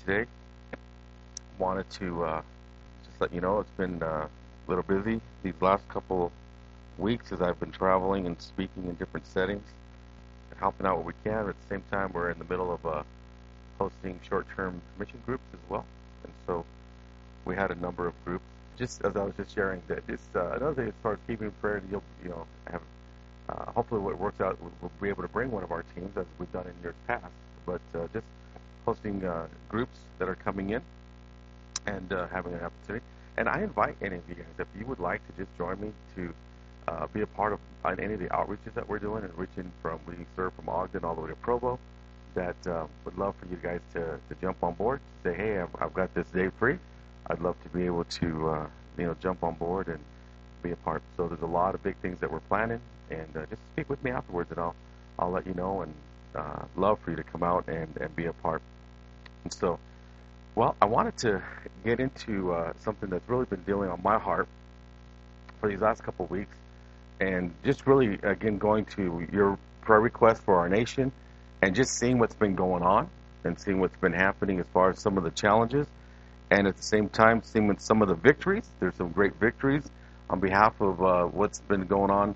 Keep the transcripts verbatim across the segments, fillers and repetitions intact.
today. Wanted to uh, just let you know it's been uh, a little busy these last couple weeks as I've been traveling and speaking in different settings, helping out what we can. But at the same time, we're in the middle of uh, hosting short-term mission groups as well, and so we had a number of groups. Just as I was just sharing that, just uh, another thing as far as keeping prayer, you'll you know have uh, hopefully what works out, we'll, we'll be able to bring one of our teams as we've done in years past. But uh, just hosting uh, groups that are coming in and uh, having an opportunity. And I invite any of you guys, if you would like to just join me to uh, be a part of uh, any of the outreaches that we're doing and reaching from, we serve from Ogden all the way to Provo, that uh, would love for you guys to, to jump on board, say, hey, I've, I've got this day free. I'd love to be able to, uh, you know, jump on board and be a part. So there's a lot of big things that we're planning, and uh, just speak with me afterwards, and I'll I'll let you know, and uh, love for you to come out and, and be a part. And so, well, I wanted to get into uh, something that's really been dealing on my heart for these last couple of weeks, and just really, again, going to your prayer request for our nation, and just seeing what's been going on, and seeing what's been happening as far as some of the challenges, and at the same time, seeing some of the victories. There's some great victories on behalf of uh, what's been going on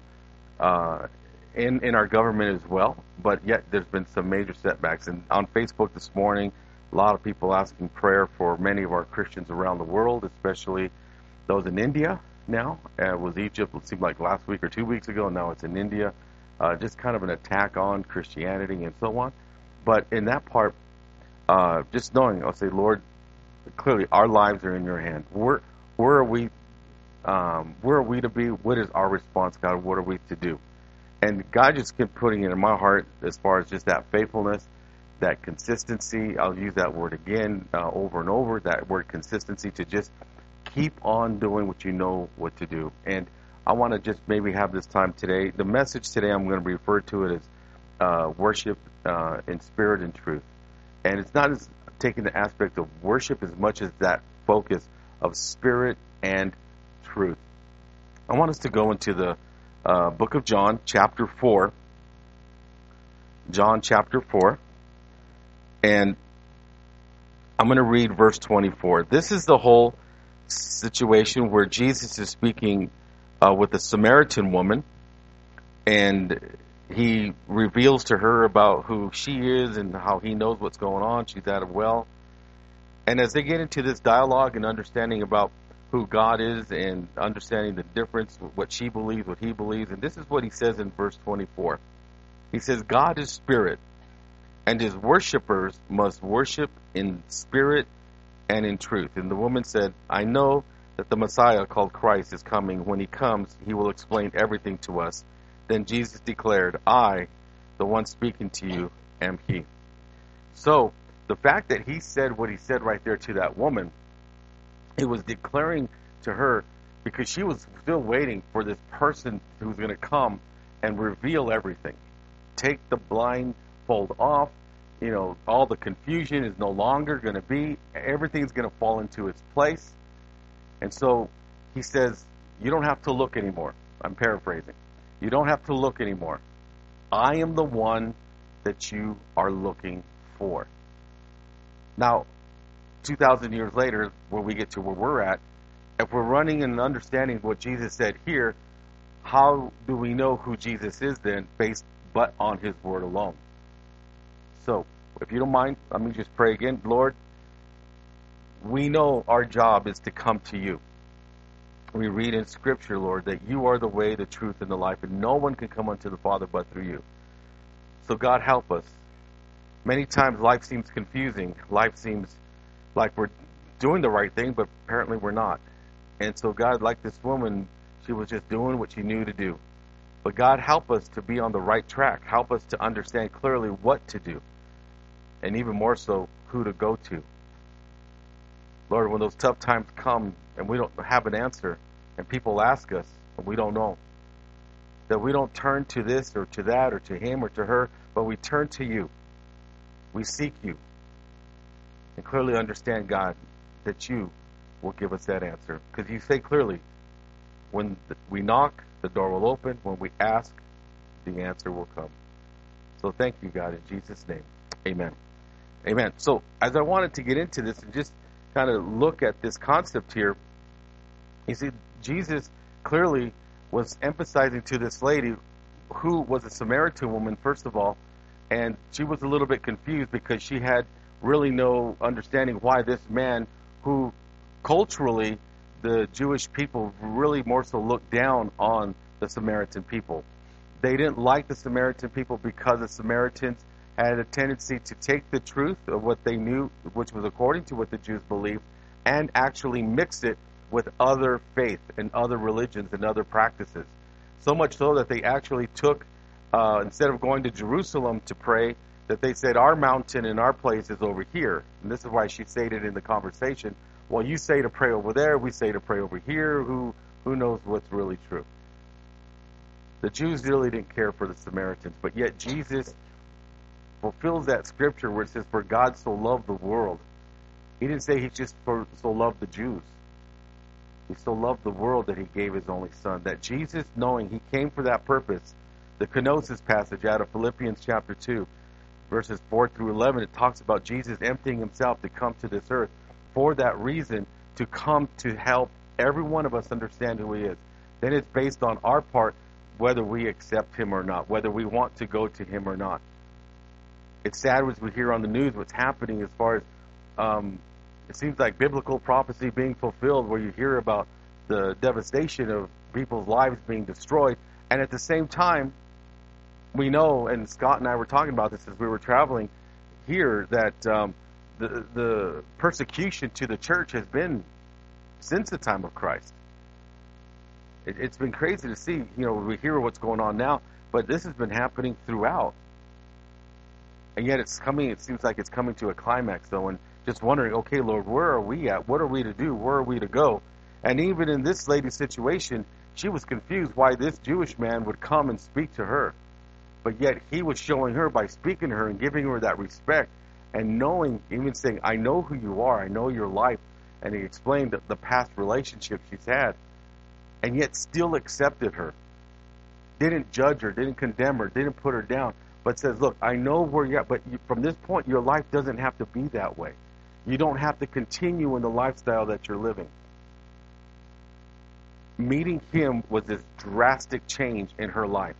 uh, in, in our government as well, but yet there's been some major setbacks. And on Facebook this morning, a lot of people asking prayer for many of our Christians around the world, especially those in India now. Uh, it was Egypt, it seemed like last week or two weeks ago, and now it's in India. Uh, just kind of an attack on Christianity and so on. But in that part, uh, just knowing, I'll say, Lord, clearly our lives are in your hand. Where, where are we um, where are we to be? What is our response, God? What are we to do? And God just kept putting it in my heart as far as just that faithfulness, that consistency. I'll use that word again uh, over and over, that word consistency, to just keep on doing what you know what to do. And I want to just maybe have this time today. The message today, I'm going to refer to it as uh, worship uh, in spirit and truth. And it's not as taking the aspect of worship as much as that focus of spirit and truth. I want us to go into the uh, book of John, chapter four. John, chapter four. And I'm going to read verse twenty-four. This is the whole situation where Jesus is speaking uh, with a Samaritan woman, and he reveals to her about who she is and how he knows what's going on. She's at a well. And as they get into this dialogue and understanding about who God is and understanding the difference, what she believes, what he believes, and this is what he says in verse twenty-four. He says, God is spirit, and his worshipers must worship in spirit and in truth. And the woman said, I know that the Messiah called Christ is coming. When he comes, he will explain everything to us. Then Jesus declared, I, the one speaking to you, am he. So, the fact that he said what he said right there to that woman, he was declaring to her, because she was still waiting for this person who's going to come and reveal everything. Take the blindfold off. You know, all the confusion is no longer going to be. Everything's going to fall into its place. And so he says, you don't have to look anymore. I'm paraphrasing. You don't have to look anymore. I am the one that you are looking for. Now, two thousand years later, when we get to where we're at, if we're running and understanding what Jesus said here, how do we know who Jesus is then, based but on his word alone? So, if you don't mind, let me just pray again. Lord, we know our job is to come to you. We read in Scripture, Lord, that you are the way, the truth, and the life, and no one can come unto the Father but through you. So, God, help us. Many times life seems confusing. Life seems like we're doing the right thing, but apparently we're not. And so, God, like this woman, she was just doing what she knew to do. But God, help us to be on the right track. Help us to understand clearly what to do. And even more so, who to go to. Lord, when those tough times come and we don't have an answer, and people ask us, and we don't know, that we don't turn to this or to that or to him or to her, but we turn to you. We seek you. And clearly understand, God, that you will give us that answer. Because you say clearly, when we knock, the door will open. When we ask, the answer will come. So thank you, God, in Jesus' name. Amen. Amen. So as I wanted to get into this and just kind of look at this concept here, you see, Jesus clearly was emphasizing to this lady who was a Samaritan woman, first of all, and she was a little bit confused because she had really no understanding why this man, who culturally the Jewish people really more so looked down on the Samaritan people. They didn't like the Samaritan people because the Samaritans had a tendency to take the truth of what they knew, which was according to what the Jews believed, and actually mix it with other faith and other religions and other practices. So much so that they actually took, uh, instead of going to Jerusalem to pray, that they said, our mountain and our place is over here. And this is why she stated in the conversation, well, you say to pray over there, we say to pray over here. Who, who knows what's really true? The Jews really didn't care for the Samaritans, but yet Jesus fulfills that scripture where it says, for God so loved the world. He didn't say he just for, so loved the Jews. He so loved the world that he gave his only son. That Jesus, knowing he came for that purpose, the kenosis passage out of Philippians chapter two, verses four through eleven, it talks about Jesus emptying himself to come to this earth for that reason, to come to help every one of us understand who he is. Then it's based on our part whether we accept him or not, whether we want to go to him or not. It's sad as we hear on the news what's happening as far as um, it seems like biblical prophecy being fulfilled, where you hear about the devastation of people's lives being destroyed, and at the same time, we know, and Scott and I were talking about this as we were traveling here, that um, the the persecution to the church has been since the time of Christ. It, it's been crazy to see. You know, we hear what's going on now, but this has been happening throughout, and yet it's coming. It seems like it's coming to a climax, though, and just wondering, okay, Lord, where are we at? What are we to do? Where are we to go? And even in this lady's situation, she was confused why this Jewish man would come and speak to her. But yet he was showing her by speaking to her and giving her that respect and knowing, even saying, I know who you are, I know your life. And he explained the, the past relationship she's had, and yet still accepted her. Didn't judge her, didn't condemn her, didn't put her down, but says, look, I know where you're at, but you, from this point, your life doesn't have to be that way. You don't have to continue in the lifestyle that you're living. Meeting him was this drastic change in her life.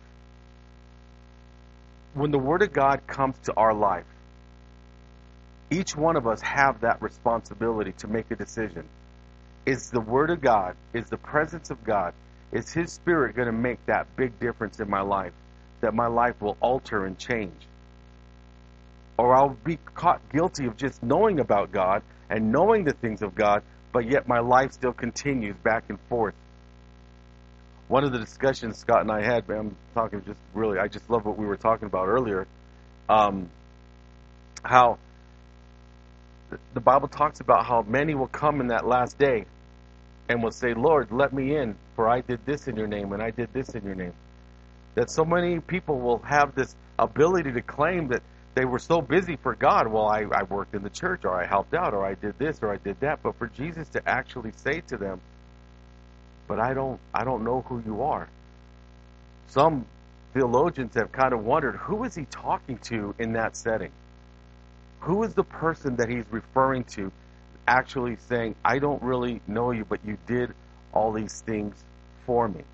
When the Word of God comes to our life, each one of us have that responsibility to make a decision. Is the Word of God, is the presence of God, is His Spirit going to make that big difference in my life, that my life will alter and change? Or I'll be caught guilty of just knowing about God and knowing the things of God, but yet my life still continues back and forth. One of the discussions Scott and I had, man, I'm talking just really, I just love what we were talking about earlier, um, how the Bible talks about how many will come in that last day and will say, Lord, let me in, for I did this in your name and I did this in your name. That so many people will have this ability to claim that they were so busy for God. Well, I, I worked in the church, or I helped out, or I did this, or I did that. But for Jesus to actually say to them, but I don't I don't know who you are. Some theologians have kind of wondered, who is he talking to in that setting? Who is the person that he's referring to actually saying, I don't really know you, but you did all these things for me?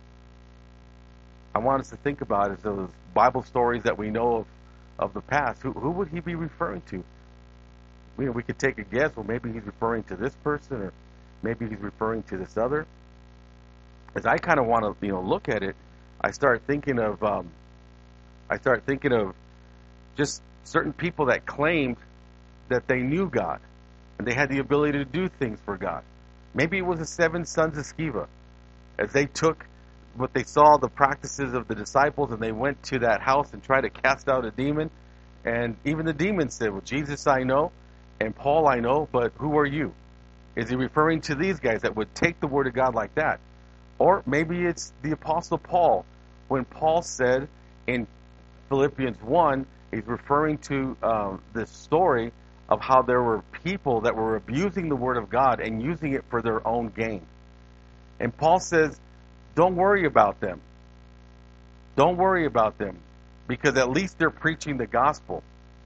I want us to think about it as those Bible stories that we know of of the past. Who, who would he be referring to? You know, we could take a guess. Well, maybe he's referring to this person, or maybe he's referring to this other. As I kind of want to, you know, look at it, I start thinking of, um, I start thinking of just certain people that claimed that they knew God and they had the ability to do things for God. Maybe it was the seven sons of Sceva, as they took what they saw, the practices of the disciples, and they went to that house and tried to cast out a demon. And even the demon said, well, Jesus I know, and Paul I know, but who are you? Is he referring to these guys that would take the Word of God like that? Or maybe it's the Apostle Paul. When Paul said in Philippians one, he's referring to um, this story of how there were people that were abusing the Word of God and using it for their own gain. And Paul says, don't worry about them. Don't worry about them, because at least they're preaching the gospel.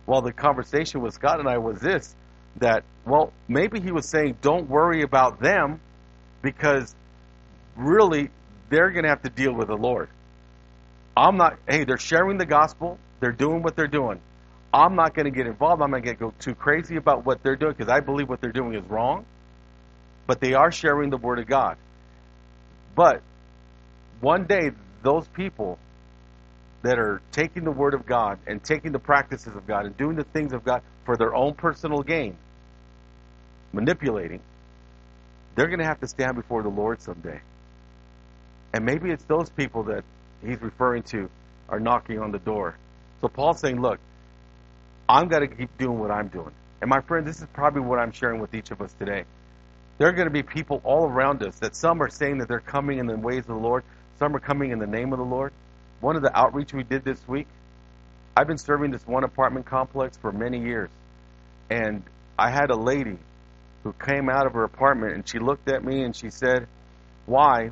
Well, the conversation with Scott and I was this, that, well, maybe he was saying, don't worry about them, because really, they're going to have to deal with the Lord. I'm not, hey, they're sharing the gospel. They're doing what they're doing. I'm not going to get involved. I'm not going to go too crazy about what they're doing, because I believe what they're doing is wrong. But they are sharing the word of God. But one day, those people that are taking the word of God and taking the practices of God and doing the things of God for their own personal gain, manipulating, they're going to have to stand before the Lord someday. And maybe it's those people that he's referring to are knocking on the door. So Paul's saying, look, I'm going to keep doing what I'm doing. And my friend, this is probably what I'm sharing with each of us today. There are going to be people all around us that some are saying that they're coming in the ways of the Lord. Some are coming in the name of the Lord. One of the outreach we did this week, I've been serving this one apartment complex for many years. And I had a lady who came out of her apartment and she looked at me and she said, why,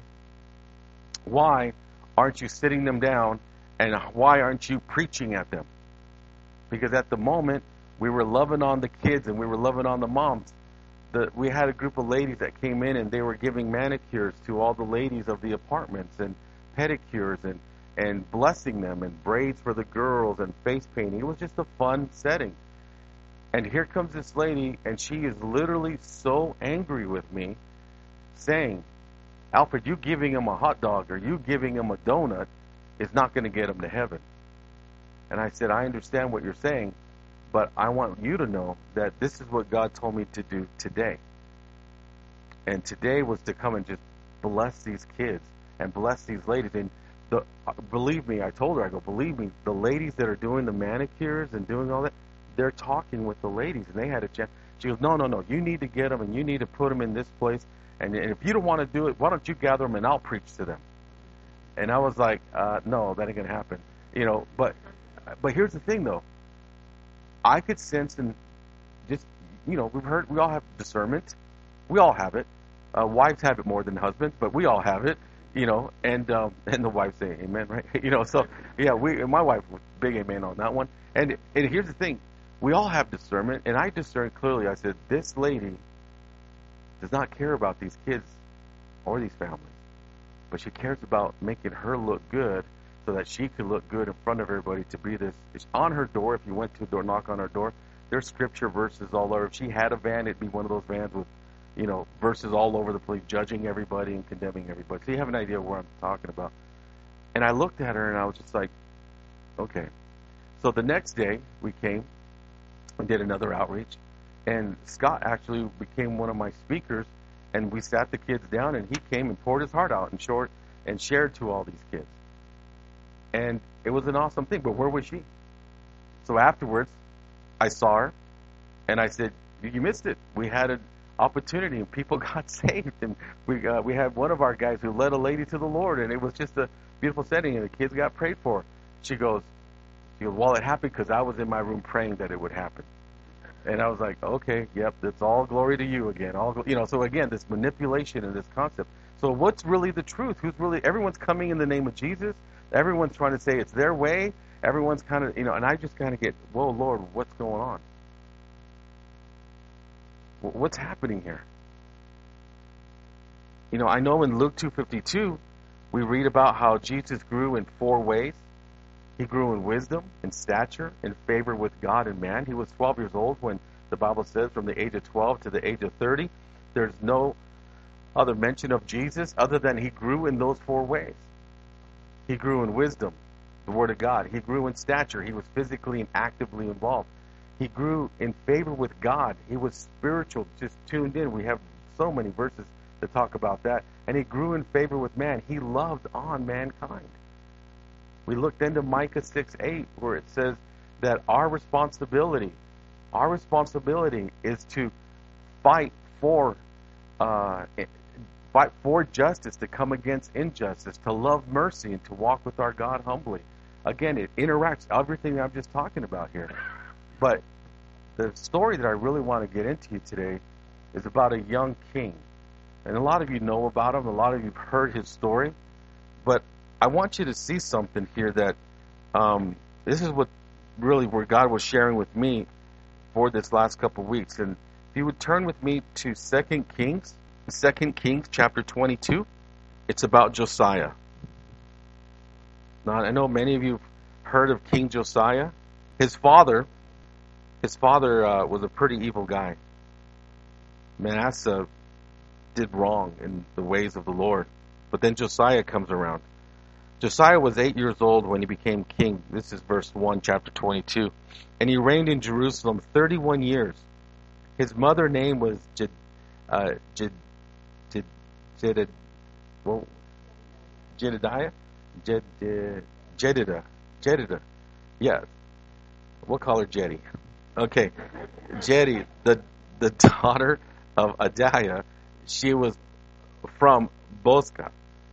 why aren't you sitting them down, and why aren't you preaching at them? Because at the moment, we were loving on the kids and we were loving on the moms. The, we had a group of ladies that came in and they were giving manicures to all the ladies of the apartments and pedicures and, and blessing them and braids for the girls and face painting. It was just a fun setting. And here comes this lady and she is literally so angry with me, saying, Alfred, you giving him a hot dog or you giving him a donut is not going to get him to heaven. And I said, I understand what you're saying, but I want you to know that this is what God told me to do today. And today was to come and just bless these kids and bless these ladies. And the, uh, believe me, I told her, I go, believe me, the ladies that are doing the manicures and doing all that, they're talking with the ladies, and they had a chance. She goes, no, no, no, you need to get them, and you need to put them in this place. And, and if you don't want to do it, why don't you gather them, and I'll preach to them. And I was like, uh, no, that ain't going to happen. You know, but but here's the thing, though. I could sense and just, you know, we've heard, we all have discernment. We all have it. Uh, wives have it more than husbands, but we all have it, you know, and um, and the wives say amen, right? You know, so, yeah, we. my wife was big amen on that one. And, and here's the thing. We all have discernment, and I discerned clearly. I said, this lady does not care about these kids or these families, but she cares about making her look good so that she could look good in front of everybody to be this. It's on her door, if you went to a door, knock on her door, there's scripture verses all over. If she had a van, it'd be one of those vans with, you know, verses all over the place, judging everybody and condemning everybody. So you have an idea of what I'm talking about. And I looked at her, and I was just like, okay. So the next day, we came and did another outreach, and Scott actually became one of my speakers, and we sat the kids down, and he came and poured his heart out and short and shared to all these kids. And it was an awesome thing, but where was she? So afterwards, I saw her, and I said, you missed it. We had an opportunity, and people got saved, and we uh, we had one of our guys who led a lady to the Lord, and it was just a beautiful setting, and the kids got prayed for. She goes, she goes, well, it happened because I was in my room praying that it would happen. And I was like, okay, yep, that's all glory to you again. All, you know, so again, this manipulation and this concept. So what's really the truth? Who's really, everyone's coming in the name of Jesus. Everyone's trying to say it's their way. Everyone's kind of, you know, and I just kind of get, whoa, Lord, what's going on? What's happening here? You know, I know in Luke two fifty-two, we read about how Jesus grew in four ways. He grew in wisdom, in stature, in favor with God and man. He was twelve years old when the Bible says from the age of twelve to the age of thirty. There's no other mention of Jesus other than he grew in those four ways. He grew in wisdom, the Word of God. He grew in stature. He was physically and actively involved. He grew in favor with God. He was spiritual, just tuned in. We have so many verses that talk about that. And he grew in favor with man. He loved on mankind. We looked into Micah six eight, where it says that our responsibility, our responsibility is to fight for, uh, fight for justice, to come against injustice, to love mercy, and to walk with our God humbly. Again, it interacts everything I'm just talking about here. But the story that I really want to get into today is about a young king, and a lot of you know about him. A lot of you've heard his story, but I want you to see something here that um, this is what really where God was sharing with me for this last couple of weeks. And if you would turn with me to Second Kings, Second Kings chapter twenty-two, it's about Josiah. Now, I know many of you have heard of King Josiah. His father, his father uh, was a pretty evil guy. Manasseh did wrong in the ways of the Lord. But then Josiah comes around. Josiah was eight years old when he became king. This is verse one, chapter twenty-two. And he reigned in Jerusalem thirty-one years. His mother name was Jed, uh, Jed, Jed, Jed, well, Jedediah? Jed, uh, Jedidah. Jedidah. Yeah. We'll call her Jetty. Okay. Jetty, the, the daughter of Adiah, she was from Bozkah.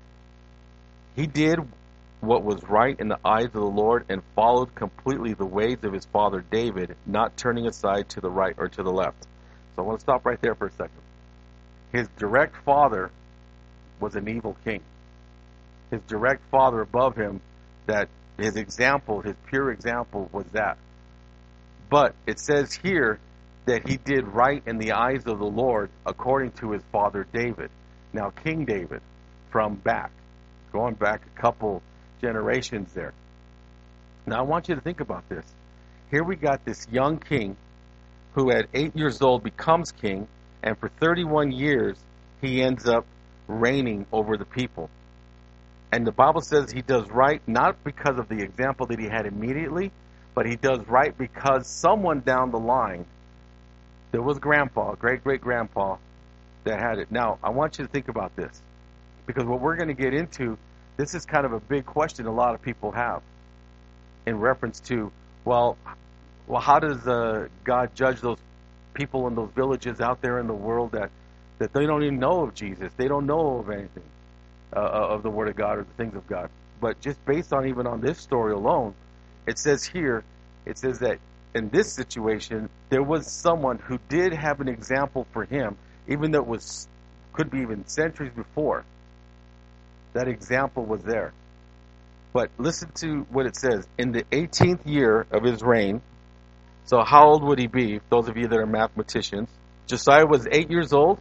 He did what was right in the eyes of the Lord and followed completely the ways of his father David, not turning aside to the right or to the left. So I want to stop right there for a second. His direct father was an evil king. His direct father above him, that his example, his pure example was that. But it says here that he did right in the eyes of the Lord according to his father David. Now, King David, from back, going back a couple generations there. Now, I want you to think about this. Here we got this young king who at eight years old becomes king, and for thirty-one years he ends up reigning over the people. And the Bible says he does right not because of the example that he had immediately, but he does right because someone down the line, there was grandpa, great-great-grandpa, that had it. Now, I want you to think about this, because what we're going to get into, this is kind of a big question a lot of people have in reference to, well, well, how does uh, God judge those people in those villages out there in the world that, that they don't even know of Jesus? They don't know of anything uh, of the Word of God or the things of God. But just based on even on this story alone, it says here, it says that in this situation, there was someone who did have an example for him, even though it was could be even centuries before. That example was there. But listen to what it says. In the eighteenth year of his reign, so how old would he be, those of you that are mathematicians? Josiah was eight years old.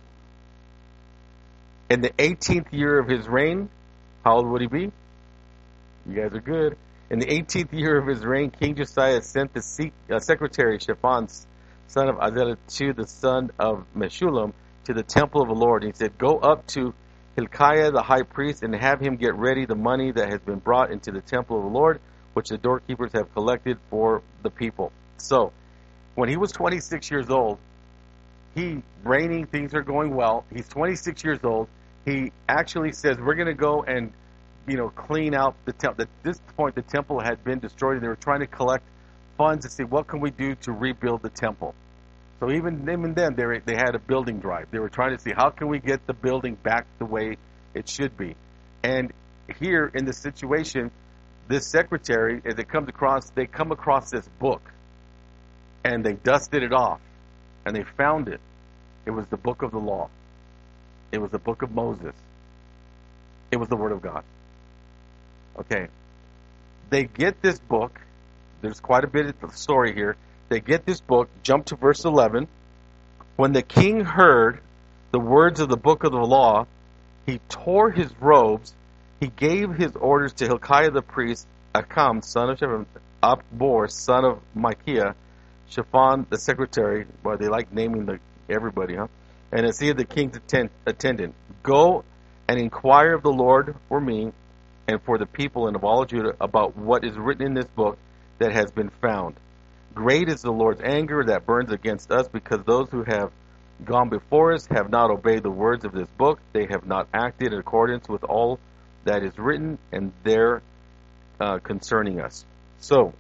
In the eighteenth year of his reign, how old would he be? You guys are good. In the eighteenth year of his reign, King Josiah sent the se- uh, secretary, Shaphan, son of Azaliah, to the son of Meshullam, to the temple of the Lord. And he said, go up to Hilkiah the high priest and have him get ready the money that has been brought into the temple of the Lord, which the doorkeepers have collected for the people. So, when he was twenty-six years old, he, reigning, things are going well. He's twenty-six years old. He actually says, we're going to go and, you know, clean out the temple. At this point, the temple had been destroyed, and they were trying to collect funds to see what can we do to rebuild the temple. So even, even then, they, were, they had a building drive. They were trying to see how can we get the building back the way it should be. And here in this situation, this secretary, as it comes across, they come across this book, and they dusted it off, and they found it. It was the book of the law. It was the book of Moses. It was the Word of God. Okay. They get this book. There's quite a bit of the story here. They get this book. Jump to verse eleven. When the king heard the words of the book of the law, he tore his robes. He gave his orders to Hilkiah the priest, Acham, son of Shaphan, Abor, son of Micaiah, Shaphan the secretary. Boy, they like naming the everybody, huh? And Asaiah the king's attend, attendant. Go and inquire of the Lord for me and for the people and of all of Judah about what is written in this book that has been found. Great is the Lord's anger that burns against us, because those who have gone before us have not obeyed the words of this book. They have not acted in accordance with all that is written and there uh, concerning us. So,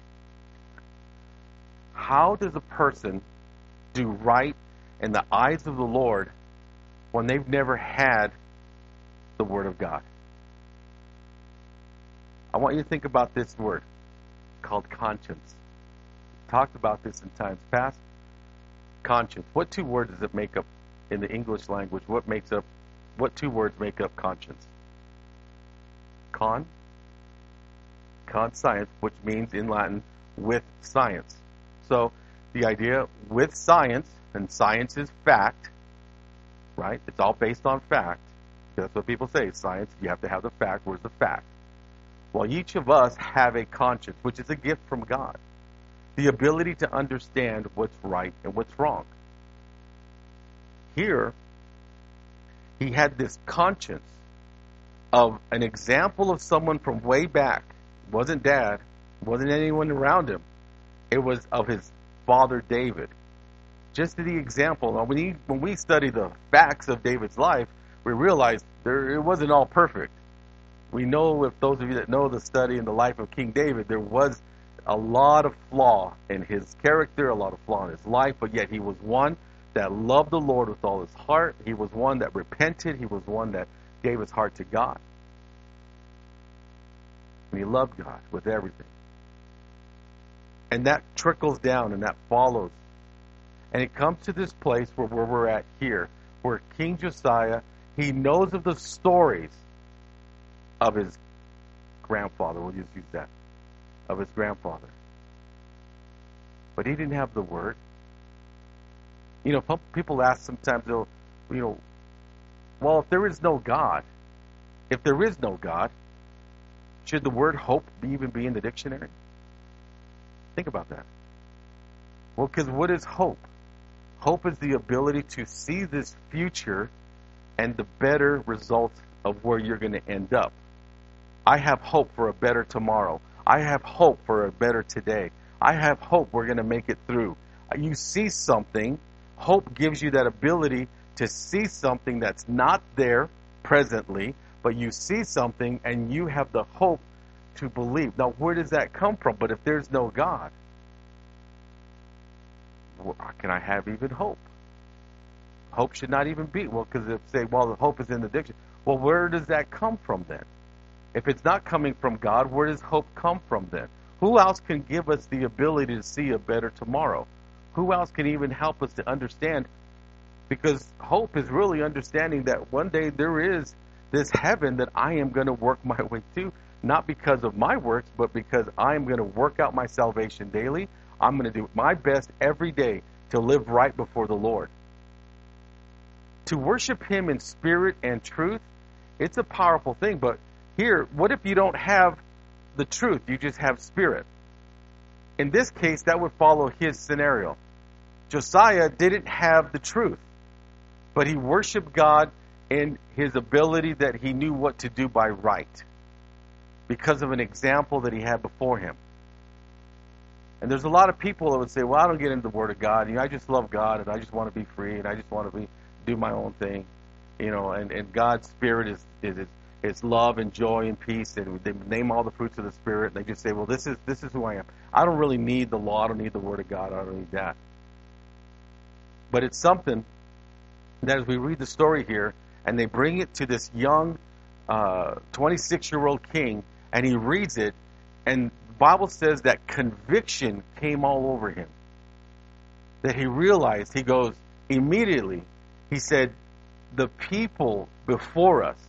how does a person do right in the eyes of the Lord when they've never had the Word of God? I want you to think about this word called conscience. We talked about this in times past. Conscience. What two words does it make up in the English language? What makes up? What two words make up conscience? Con. Conscience, which means in Latin with science. So the idea with science, and science is fact, right? It's all based on fact. That's what people say. Science, you have to have the fact. Where's the fact? Well, each of us have a conscience, which is a gift from God. The ability to understand what's right and what's wrong. Here, he had this conscience of an example of someone from way back. It wasn't dad. It wasn't anyone around him. It was of his father David. Just the example. Now, when, he, when we study the facts of David's life, we realize there, it wasn't all perfect. We know, if those of you that know the study in the life of King David, there was a lot of flaw in his character, a lot of flaw in his life, but yet he was one that loved the Lord with all his heart. He was one that repented. He was one that gave his heart to God. And he loved God with everything. And that trickles down and that follows. And it comes to this place where, where we're at here, where King Josiah, he knows of the stories of his grandfather. We'll just use that. Of his grandfather. But he didn't have the word. You know, people ask sometimes, they'll, you know, well, if there is no God, if there is no God, should the word hope even be in the dictionary? Think about that. Well, because what is hope? Hope is the ability to see this future and the better results of where you're going to end up. I have hope for a better tomorrow. I have hope for a better today. I have hope we're going to make it through. You see something. Hope gives you that ability to see something that's not there presently, but you see something and you have the hope to believe. Now, where does that come from? But if there's no God, well, can I have even hope? Hope should not even be. Well, because if say, well, the hope is in the dictionary. Well, where does that come from then? If it's not coming from God, where does hope come from then? Who else can give us the ability to see a better tomorrow? Who else can even help us to understand? Because hope is really understanding that one day there is this heaven that I am going to work my way to, not because of my works, but because I am going to work out my salvation daily. I'm going to do my best every day to live right before the Lord. To worship Him in spirit and truth, it's a powerful thing. But here, what if you don't have the truth? You just have spirit. In this case, that would follow his scenario. Josiah didn't have the truth, but he worshiped God in his ability that he knew what to do by right because of an example that he had before him. And there's a lot of people that would say, well, I don't get into the Word of God. You know, I just love God, and I just want to be free, and I just want to be do my own thing. You know, and, and God's Spirit is, is it's love and joy and peace, and they name all the fruits of the Spirit, and they just say, well, this is this is who I am. I don't really need the law. I don't need the Word of God. I don't need that. But it's something that as we read the story here, and they bring it to this young uh, twenty-six-year-old king, and he reads it, and the Bible says that conviction came all over him. That he realized, he goes, immediately, he said, the people before us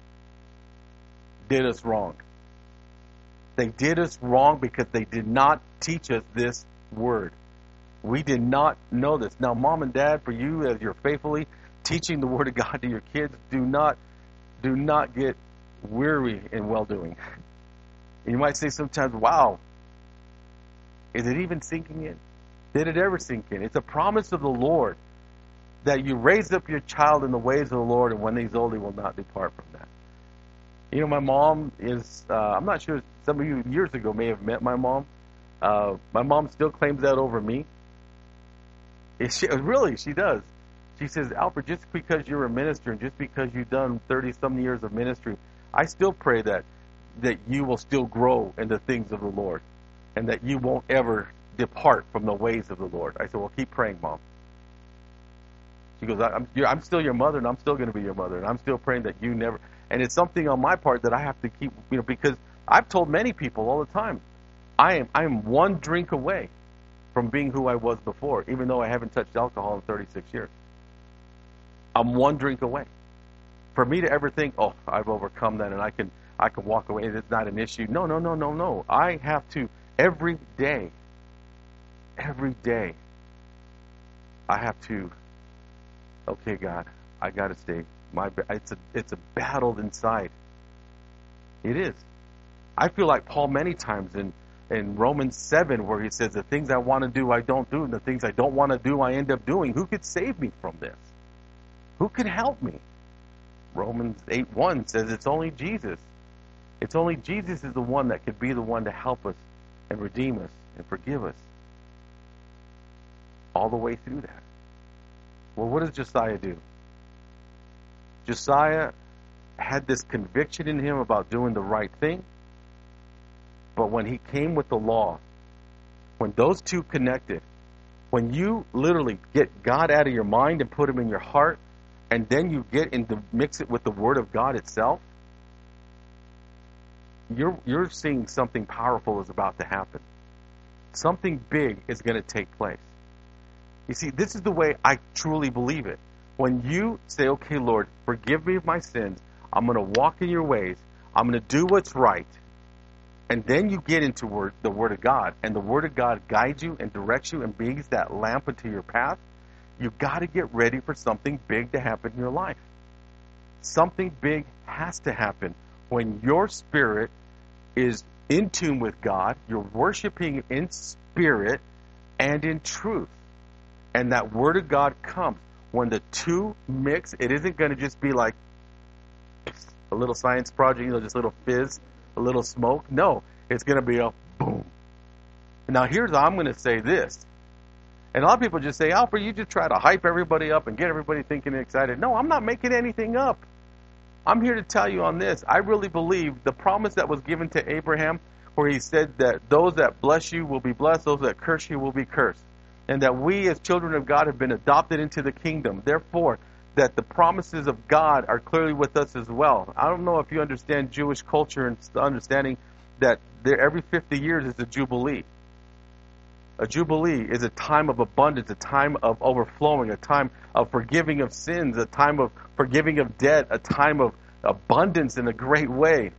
did us wrong. They did us wrong because they did not teach us this word. We did not know this. Now, mom and dad, for you, as you're faithfully teaching the word of God to your kids, do not, do not get weary in well-doing. And you might say sometimes, wow, is it even sinking in? Did it ever sink in? It's a promise of the Lord that you raise up your child in the ways of the Lord, and when he's old, he will not depart from that. You know, my mom is, uh, I'm not sure, some of you years ago may have met my mom. Uh, my mom still claims that over me. It, she, really, she does. She says, Alfred, just because you're a minister and just because you've done thirty-some years of ministry, I still pray that that you will still grow in the things of the Lord and that you won't ever depart from the ways of the Lord. I said, well, keep praying, Mom. She goes, I'm, I'm still your mother, and I'm still going to be your mother, and I'm still praying that you never... And it's something on my part that I have to keep, you know, because I've told many people all the time, I am I am one drink away from being who I was before, even though I haven't touched alcohol in thirty-six years. I'm one drink away. For me to ever think, oh, I've overcome that, and I can I can walk away, it's not an issue. No, no, no, no, no. I have to every day, every day, I have to, okay, God, I got to stay. My, it's a, it's a battle inside. It is. I feel like Paul many times in, in Romans seven, where he says, the things I want to do, I don't do, and the things I don't want to do, I end up doing. Who could save me from this? Who could help me? Romans eight one says it's only Jesus. It's only Jesus is the one that could be the one to help us and redeem us and forgive us. All the way through that. Well, what does Josiah do? Josiah had this conviction in him about doing the right thing. But when he came with the law, when those two connected, when you literally get God out of your mind and put him in your heart, and then you get into mix it with the Word of God itself, you're you're seeing something powerful is about to happen. Something big is going to take place. You see, this is the way I truly believe it. When you say, okay, Lord, forgive me of my sins, I'm going to walk in your ways, I'm going to do what's right, and then you get into word, the Word of God, and the Word of God guides you and directs you and brings that lamp into your path, you've got to get ready for something big to happen in your life. Something big has to happen when your spirit is in tune with God, you're worshiping in spirit and in truth. And that Word of God comes. When the two mix, it isn't going to just be like a little science project, you know, just a little fizz, a little smoke. No, it's going to be a boom. Now, here's how I'm going to say this. And a lot of people just say, Alfred, you just try to hype everybody up and get everybody thinking and excited. No, I'm not making anything up. I'm here to tell you on this. I really believe the promise that was given to Abraham, where he said that those that bless you will be blessed, those that curse you will be cursed. And that we as children of God have been adopted into the kingdom. Therefore, that the promises of God are clearly with us as well. I don't know if you understand Jewish culture and understanding that there every fifty years is a jubilee. A jubilee is a time of abundance, a time of overflowing, a time of forgiving of sins, a time of forgiving of debt, a time of abundance in a great way.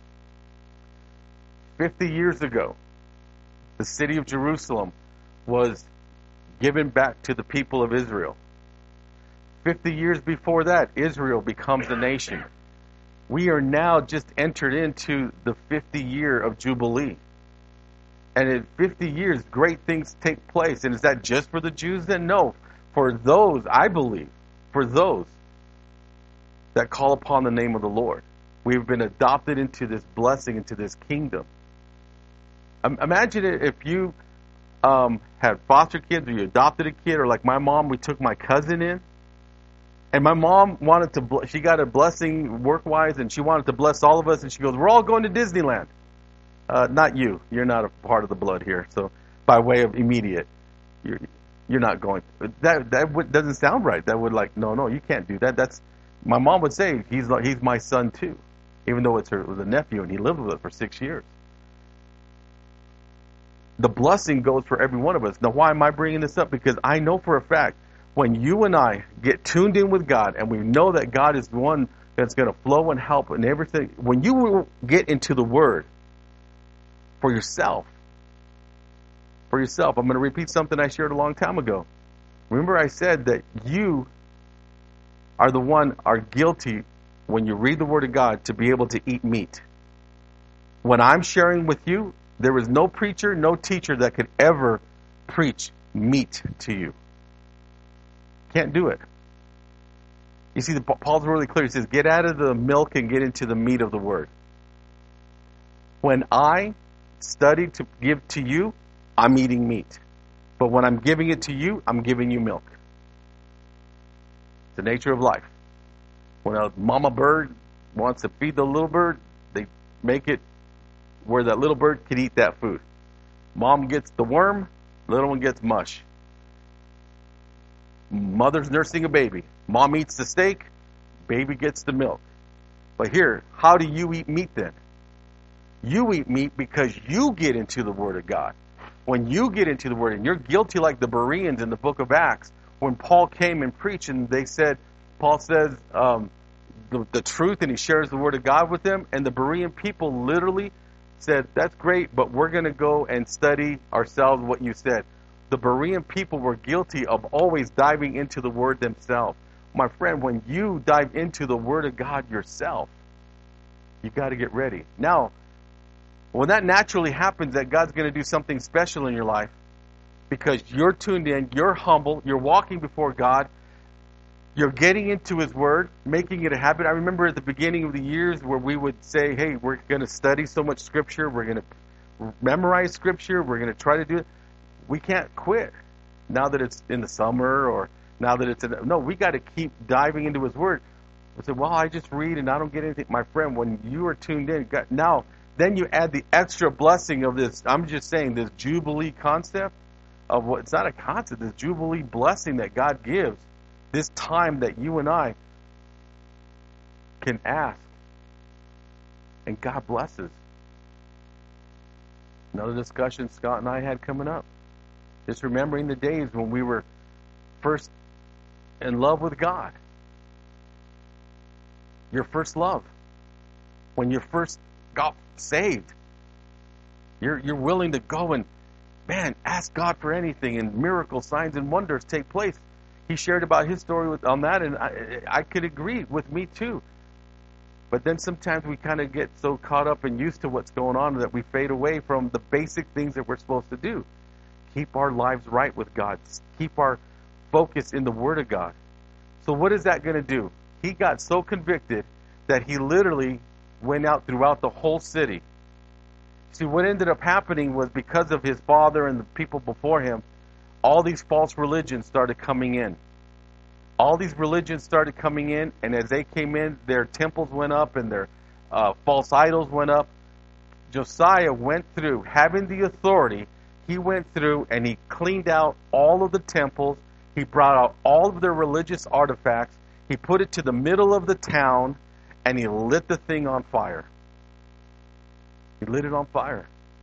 Fifty years ago, the city of Jerusalem was given back to the people of Israel. Fifty years before that, Israel becomes a nation. We are now just entered into the fifty year of Jubilee. And in fifty years, great things take place. And is that just for the Jews then? No. For those, I believe, for those that call upon the name of the Lord. We've been adopted into this blessing, into this kingdom. Um, imagine if you um, had foster kids or you adopted a kid, or like my mom, we took my cousin in. And my mom wanted to, she got a blessing work-wise, and she wanted to bless all of us. And she goes, we're all going to Disneyland. Uh, not you. You're not a part of the blood here. So, by way of immediate, you're you're not going. That that would, doesn't sound right. That would like no no you can't do that. That's my mom would say he's he's my son too, even though it's her it was a nephew and he lived with us for six years. The blessing goes for every one of us. Now, why am I bringing this up? Because I know for a fact when you and I get tuned in with God and we know that God is the one that's going to flow and help and everything. When you get into the Word. For yourself. For yourself. I'm going to repeat something I shared a long time ago. Remember I said that you are the one are guilty when you read the Word of God to be able to eat meat. When I'm sharing with you, there is no preacher, no teacher that could ever preach meat to you. Can't do it. You see, the, Paul's really clear. He says, get out of the milk and get into the meat of the Word. When I study to give to you, I'm eating meat. But when I'm giving it to you, I'm giving you milk. It's the nature of life. When a mama bird wants to feed the little bird, they make it where that little bird can eat that food. Mom gets the worm, little one gets mush. Mother's nursing a baby. Mom eats the steak, baby gets the milk. But here, how do you eat meat then? You eat meat because you get into the Word of God. When you get into the Word, and you're guilty like the Bereans in the book of Acts, when Paul came and preached, and they said, Paul says um, the, the truth, and he shares the Word of God with them, and the Berean people literally said, that's great, but we're going to go and study ourselves what you said. The Berean people were guilty of always diving into the Word themselves. My friend, when you dive into the Word of God yourself, you got to get ready. Now, when that naturally happens, that God's going to do something special in your life, because you're tuned in, you're humble, you're walking before God, you're getting into His Word, making it a habit. I remember at the beginning of the years where we would say, hey, we're going to study so much Scripture, we're going to memorize Scripture, we're going to try to do it. We can't quit now that it's in the summer or now that it's in the, no, we got to keep diving into His Word. I said, well, I just read and I don't get anything. My friend, when you are tuned in, God, now, then you add the extra blessing of this, I'm just saying, this Jubilee concept of what, it's not a concept, this Jubilee blessing that God gives, this time that you and I can ask, and God blesses. Another discussion Scott and I had coming up. Just remembering the days when we were first in love with God. Your first love. When you first got saved. You're you're willing to go and, man, ask God for anything, and miracles, signs, and wonders take place. He shared about his story with, on that, and I, I could agree with me too. But then sometimes we kind of get so caught up and used to what's going on that we fade away from the basic things that we're supposed to do. Keep our lives right with God. Keep our focus in the Word of God. So what is that going to do? He got so convicted that he literally went out throughout the whole city. See, what ended up happening was because of his father and the people before him, all these false religions started coming in. All these religions started coming in, and as they came in, their temples went up and their uh, false idols went up. Josiah went through, having the authority, he went through and he cleaned out all of the temples. He brought out all of their religious artifacts. He put it to the middle of the town, and he lit the thing on fire. He lit it on fire.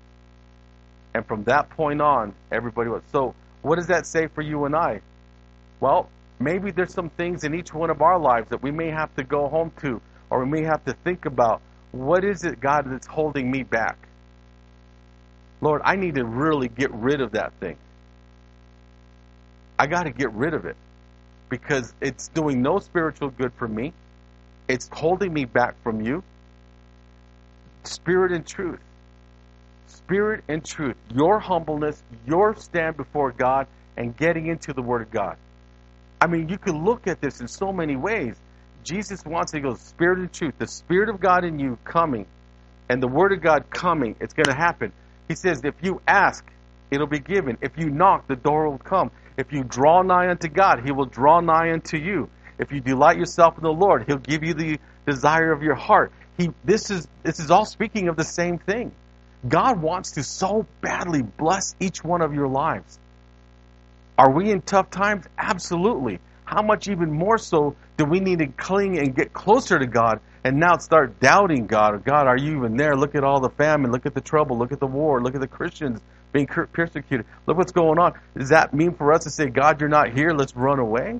And from that point on, everybody was. So, what does that say for you and I? Well, maybe there's some things in each one of our lives that we may have to go home to, or we may have to think about, what is it, God, that's holding me back? Lord, I need to really get rid of that thing. I got to get rid of it because it's doing no spiritual good for me. It's holding me back from you. Spirit and truth. Spirit and truth. Your humbleness, your stand before God, and getting into the Word of God. I mean, you can look at this in so many ways. Jesus wants to go, Spirit and truth. The Spirit of God in you coming, and the Word of God coming. It's going to happen. He says, if you ask, it'll be given. If you knock, the door will come. If you draw nigh unto God, He will draw nigh unto you. If you delight yourself in the Lord, He'll give you the desire of your heart. He, this is this is all speaking of the same thing. God wants to so badly bless each one of your lives. Are we in tough times? Absolutely. How much even more so do we need to cling and get closer to God and now start doubting God? God, are you even there? Look at all the famine. Look at the trouble. Look at the war. Look at the Christians being persecuted. Look what's going on. Does that mean for us to say, God, you're not here, let's run away?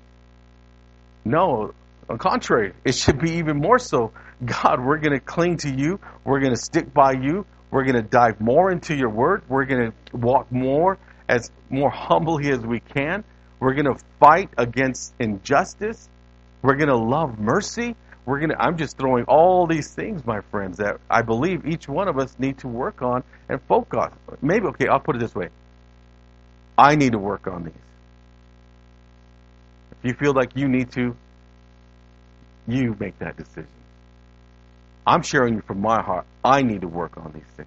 No. On the contrary, it should be even more so. God, we're going to cling to you. We're going to stick by you. We're going to dive more into your word. We're going to walk more as more humbly as we can. We're going to fight against injustice. We're going to love mercy. We're going to, I'm just throwing all these things, my friends, that I believe each one of us need to work on and focus on. Maybe, okay, I'll put it this way. I need to work on these. If you feel like you need to, you make that decision. I'm sharing you from my heart. I need to work on these things.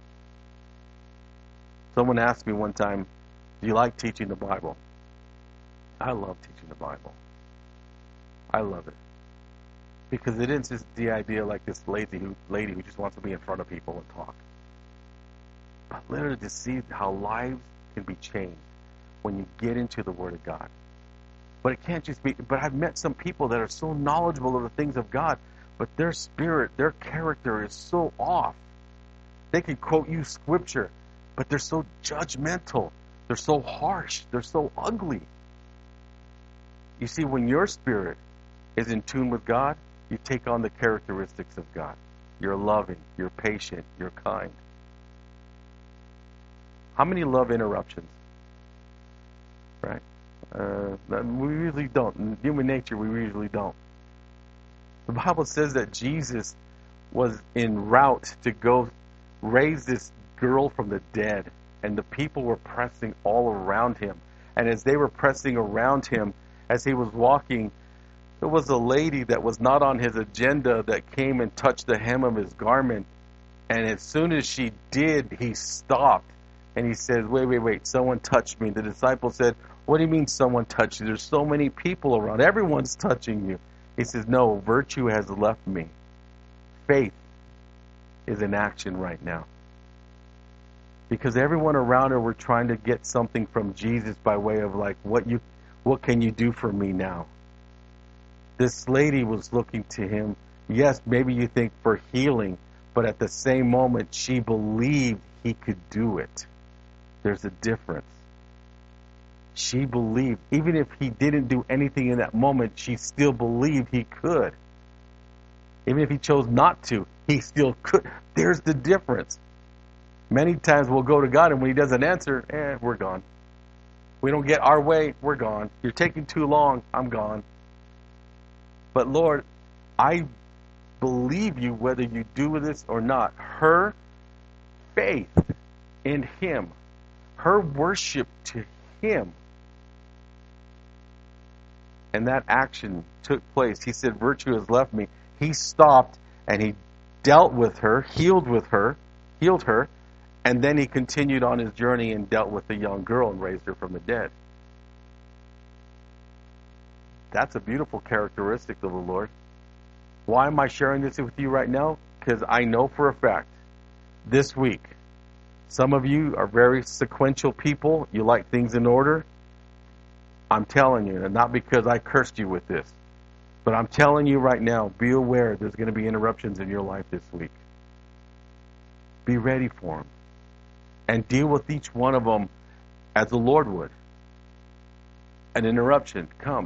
Someone asked me one time, do you like teaching the Bible? I love teaching the Bible. I love it. Because it isn't just the idea like this lady who, lady who just wants to be in front of people and talk. But literally to see how lives can be changed when you get into the Word of God. But it can't just be, but I've met some people that are so knowledgeable of the things of God, but their spirit, their character is so off. They can quote you scripture, but they're so judgmental. They're so harsh. They're so ugly. You see, when your spirit is in tune with God, you take on the characteristics of God. You're loving, you're patient, you're kind. How many love interruptions? Right? Uh, we usually don't. In human nature, we usually don't. The Bible says that Jesus was en route to go raise this girl from the dead, and the people were pressing all around him. And as they were pressing around him, as he was walking, there was a lady that was not on his agenda that came and touched the hem of his garment. And as soon as she did, he stopped. And he said, wait, wait, wait, someone touched me. The disciple said, what do you mean someone touched you? There's so many people around. Everyone's touching you. He says, no, virtue has left me. Faith is in action right now. Because everyone around her were trying to get something from Jesus by way of like, what you, what can you do for me now? This lady was looking to him, yes, maybe you think for healing, but at the same moment, she believed he could do it. There's a difference. She believed, even if he didn't do anything in that moment, she still believed he could. Even if he chose not to, he still could. There's the difference. Many times we'll go to God, and when he doesn't answer, eh, we're gone. We don't get our way, we're gone. You're taking too long, I'm gone. But Lord, I believe you whether you do this or not. Her faith in him, her worship to him, and that action took place. He said, virtue has left me. He stopped and he dealt with her, healed with her, healed her, and then he continued on his journey and dealt with the young girl and raised her from the dead. That's a beautiful characteristic of the Lord. Why am I sharing this with you right now? Because I know for a fact, this week, some of you are very sequential people. You like things in order. I'm telling you, and not because I cursed you with this, but I'm telling you right now, be aware there's going to be interruptions in your life this week. Be ready for them. And deal with each one of them as the Lord would. An interruption comes.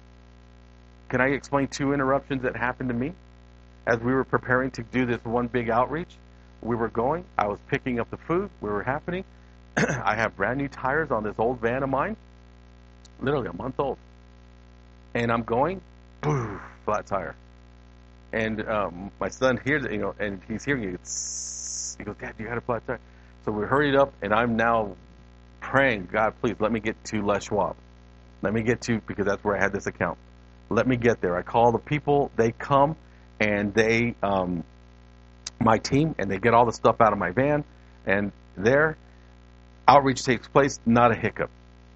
Can I explain two interruptions that happened to me? As we were preparing to do this one big outreach, we were going, I was picking up the food, we were happening. I have brand new tires on this old van of mine, literally a month old. And I'm going, boom, flat tire. And um, my son hears it, you know, and he's hearing it. He goes, Dad, you had a flat tire. So we hurried up, and I'm now praying, God, please let me get to Les Schwab. Let me get to, because that's where I had this account. Let me get there. I call the people, they come, and they, um, my team, and they get all the stuff out of my van, and there, outreach takes place, not a hiccup.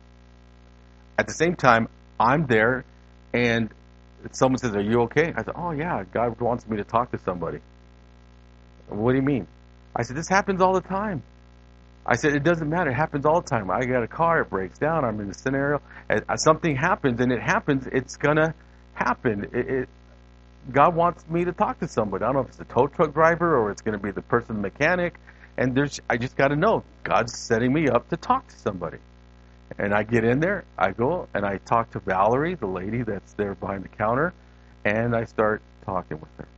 At the same time, I'm there, and someone says, are you okay? I said, oh yeah, God wants me to talk to somebody. What do you mean? I said, this happens all the time. I said, it doesn't matter. It happens all the time. I got a car, it breaks down, I'm in a scenario, and something happens, and it happens, it's going to happen. It, it, God wants me to talk to somebody. I don't know if it's a tow truck driver or it's going to be the person, the mechanic, and there's, I just got to know, God's setting me up to talk to somebody. And I get in there, I go, and I talk to Valerie, the lady that's there behind the counter, and I start talking with her.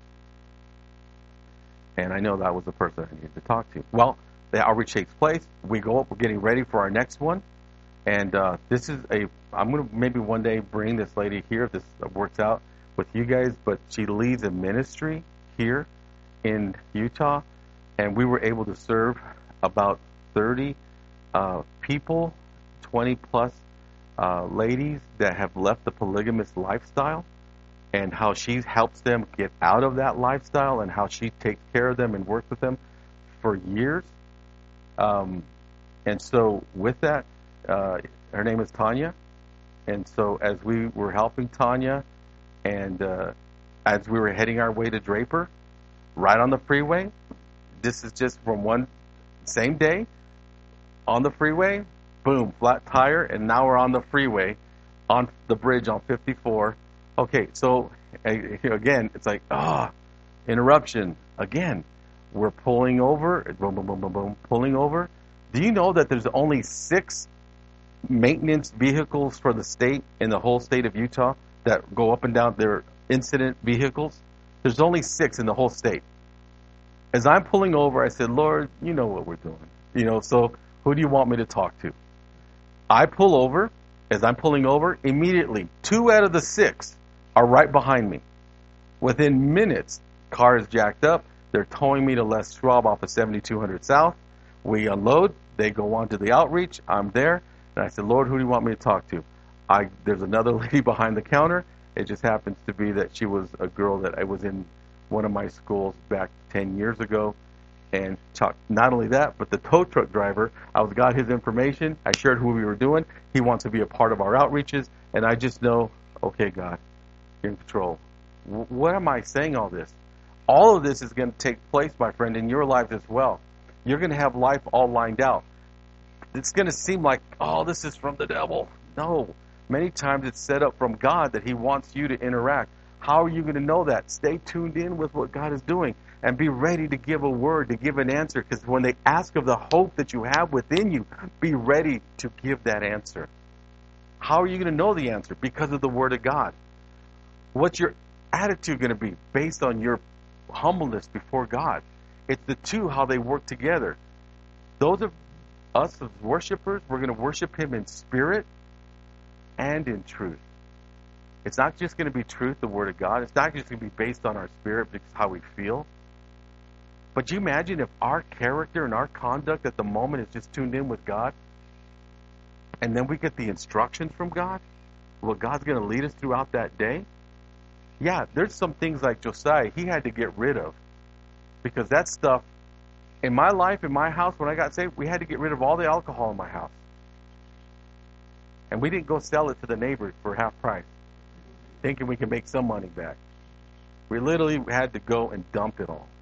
And I know that was the person I needed to talk to. Well, the outreach takes place. We go up. We're getting ready for our next one. And uh, this is a, I'm going to maybe one day bring this lady here if this works out with you guys. But she leads a ministry here in Utah. And we were able to serve about thirty uh, people, twenty plus uh, ladies that have left the polygamous lifestyle. And how she helps them get out of that lifestyle and how she takes care of them and works with them for years. Um, and so with that, uh, her name is Tanya. And so as we were helping Tanya and uh, as we were heading our way to Draper, right on the freeway, this is just from one same day, on the freeway, boom, flat tire, and now we're on the freeway, on the bridge on fifty-four. Okay, so again, it's like, ah, oh, interruption. Again, we're pulling over, boom, boom, boom, boom, boom, pulling over. Do you know that there's only six maintenance vehicles for the state in the whole state of Utah that go up and down? Their incident vehicles? There's only six in the whole state. As I'm pulling over, I said, Lord, you know what we're doing. You know, so who do you want me to talk to? I pull over. As I'm pulling over, immediately, two out of the six are right behind me. Within minutes, car is jacked up. They're towing me to Les Schwab off of seventy-two hundred South. We unload. They go on to the outreach. I'm there. And I said, Lord, who do you want me to talk to? I There's another lady behind the counter. It just happens to be that she was a girl that I was in one of my schools back ten years ago. And not only that, but the tow truck driver, I was got his information. I shared who we were doing. He wants to be a part of our outreaches. And I just know, okay, God, you're in control. W- what am I saying all this? All of this is going to take place, my friend, in your life as well. You're going to have life all lined out. It's going to seem like, oh, this is from the devil. No. Many times it's set up from God that he wants you to interact. How are you going to know that? Stay tuned in with what God is doing and be ready to give a word, to give an answer. Because when they ask of the hope that you have within you, be ready to give that answer. How are you going to know the answer? Because of the Word of God. What's your attitude going to be? Based on your humbleness before God. It's the two, how they work together. Those of us as worshipers, we're going to worship Him in spirit and in truth. It's not just going to be truth, the Word of God. It's not just going to be based on our spirit, because how we feel. But you imagine if our character and our conduct at the moment is just tuned in with God, and then we get the instructions from God, well, God's going to lead us throughout that day. Yeah, there's some things like Josiah he had to get rid of, because that stuff, in my life, in my house, when I got saved, we had to get rid of all the alcohol in my house. And we didn't go sell it to the neighbors for half price, thinking we can make some money back. We literally had to go and dump it all.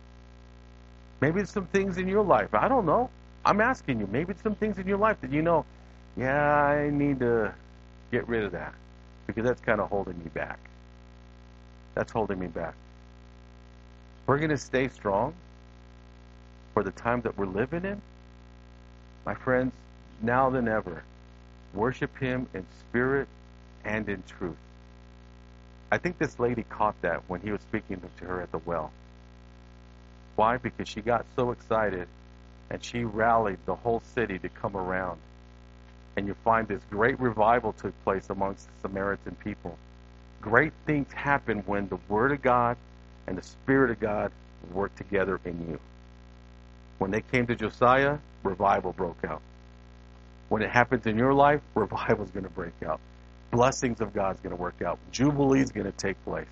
Maybe there's some things in your life. I don't know. I'm asking you. Maybe there's some things in your life that you know, yeah, I need to get rid of that, because that's kind of holding me back. That's holding me back. We're going to stay strong for the time that we're living in. My friends, now than ever, worship Him in spirit and in truth. I think this lady caught that when he was speaking to her at the well. Why? Because she got so excited and she rallied the whole city to come around. And you find this great revival took place amongst the Samaritan people. Great things happen when the Word of God and the Spirit of God work together in you. When they came to Josiah, revival broke out. When it happens in your life, revival is going to break out. Blessings of God is going to work out. Jubilee is going to take place.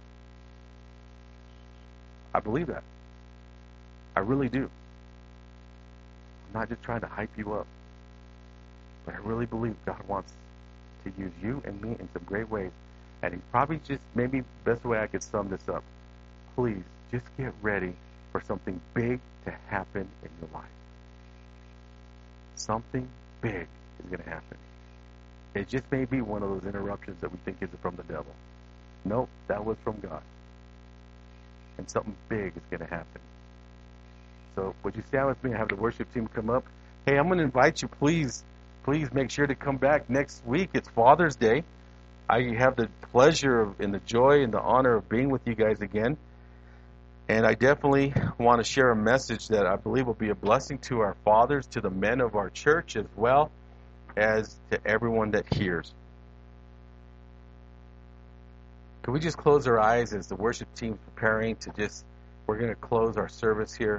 I believe that. I really do. I'm not just trying to hype you up, but I really believe God wants to use you and me in some great ways. And He probably just, maybe best way I could sum this up, please just get ready for something big to happen in your life. Something big is going to happen. It just may be one of those interruptions that we think is from the devil. Nope, that was from God. And something big is going to happen. So would you stand with me and have the worship team come up? Hey, I'm going to invite you, please, please make sure to come back next week. It's Father's Day. I have the pleasure of, and the joy and the honor of being with you guys again. And I definitely want to share a message that I believe will be a blessing to our fathers, to the men of our church, as well as to everyone that hears. Could we just close our eyes as the worship team's preparing to just, we're going to close our service here.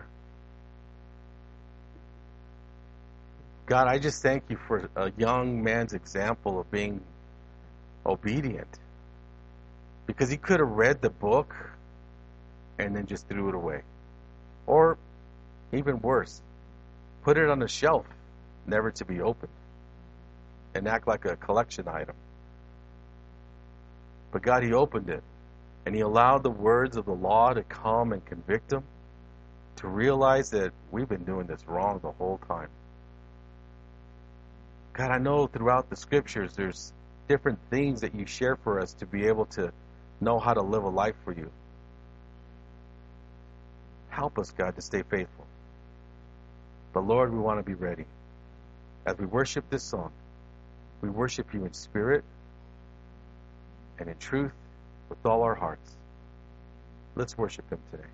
God, I just thank you for a young man's example of being obedient. Because he could have read the book and then just threw it away. Or, even worse, put it on a shelf, never to be opened, and act like a collection item. But God, He opened it, and He allowed the words of the law to come and convict him, to realize that we've been doing this wrong the whole time. God, I know throughout the Scriptures there's different things that you share for us to be able to know how to live a life for you. Help us, God, to stay faithful. But Lord, we want to be ready. As we worship this song, we worship you in spirit and in truth with all our hearts. Let's worship Him today.